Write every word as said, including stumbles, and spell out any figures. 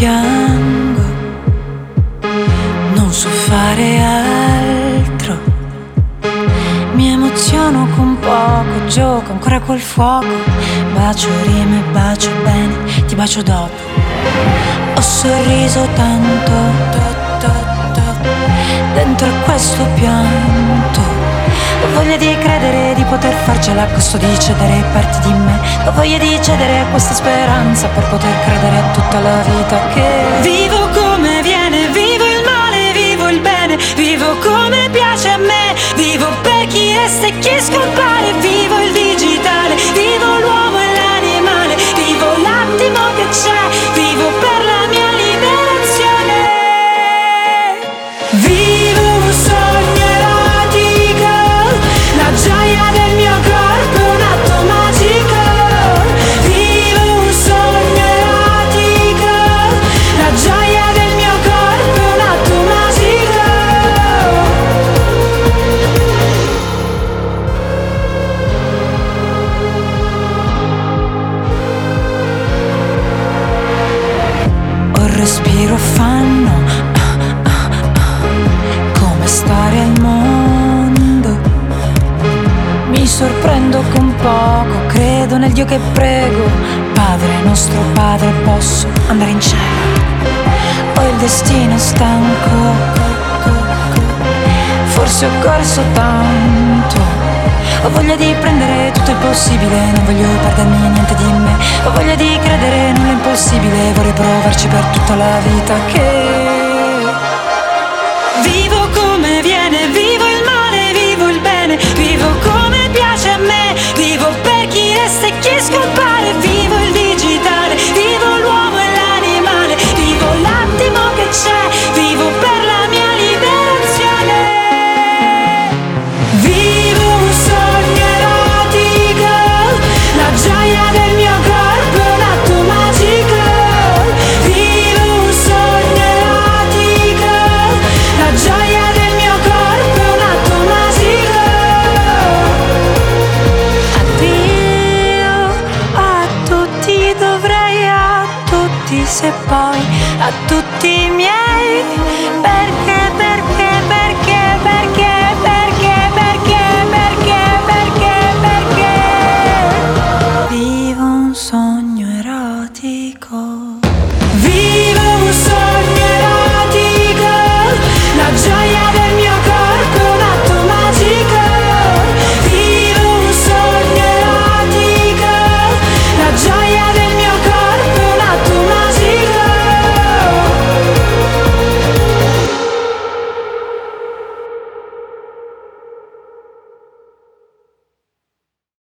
piango, non so fare altro. Mi emoziono con poco, gioco ancora col fuoco. Bacio rime, bacio bene, ti bacio dopo. Ho sorriso tanto, to, to, to, dentro questo pianto. Ho voglia di credere, di poter farcela a costo di cedere parti di me. Ho voglia di cedere a questa speranza per poter credere a tutta la vita che vivo come viene, vivo il male, vivo il bene, vivo come piace a me, vivo per chi resta e chi scompare, vivo il digitale, vivo l'uomo e l'animale, vivo l'attimo che c'è, vivo per la mia liberazione. Vivo un sogno erotico, la gioia del mio corpo è un atto magico. Vivo un sogno erotico, la gioia del mio corpo è un atto magico. Un respiro fanno ah, ah, ah, come stare al mondo. Mi sorprendo con poco, credo nel Dio che prego. Padre nostro Padre, posso andare in cielo. Ho il destino stanco, forse ho corso tanto. Ho voglia di prendere tutto il possibile, non voglio perdermi niente di me. Ho voglia di credere nell'impossibile, vorrei provarci per tutta la vita che vivo con